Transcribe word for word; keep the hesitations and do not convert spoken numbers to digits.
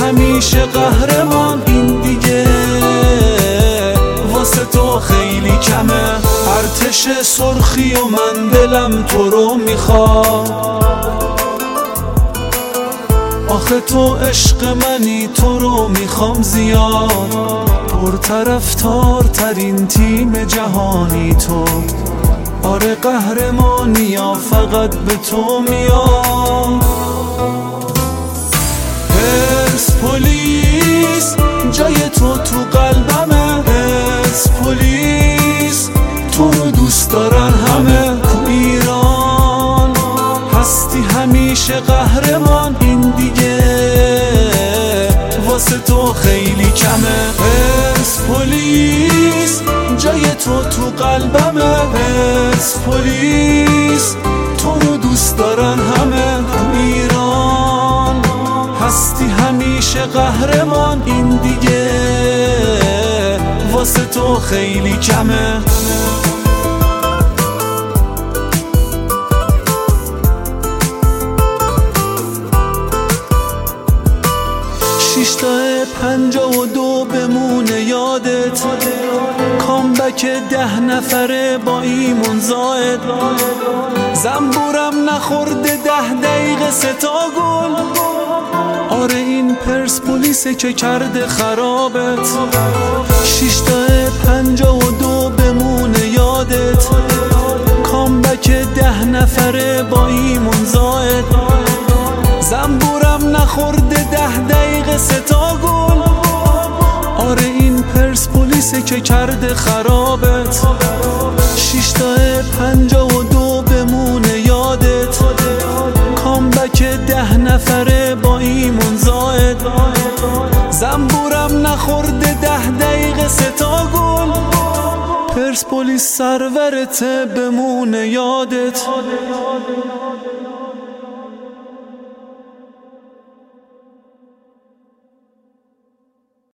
همیشه قهرمان، این دیگه واسه تو خیلی کمه. ارتش سرخی و من دلم تو رو میخواد، آخه تو عشق منی، تو رو میخوام زیاد. پرطرفدار ترین تیم جهانی تو، آره قهرمانی یا فقط به تو میاد. پرسپولیس جای تو تو قلبمه، پرسپولیس تو رو دوست دارن همه. تو ایران هستی همیشه قهرمان، این دیگه واسه تو خیلی کمه. پرسپولیس جای تو تو قلبمه، پرسپولیس تو رو دوست دارن همه. تو ایران هستی همیشه قهرمان، این دیگه واسه تو خیلی کمه. شیشتا پنجاه و دو بمونه یادت، کامبک ده نفره با ایمون زاید. زنبورم نخورده ده دقیقه ستا گل، آره این پرسپولیسه که کرده خرابت. شیشتا پنجاه و دو بمونه یادت، کامبک ده نفره با ایمون زاید. زنبورم نخورده ده دقیقه ستا گل، آره این پرسپولیسه که کرده خرابت. شیشتا پنجاه و دو بمونه یادت، کامبک ده نفره با ایمون زاید. زنبورم نخورده ده دقیقه ستا گل، پرسپولیس سرورته بمونه یادت.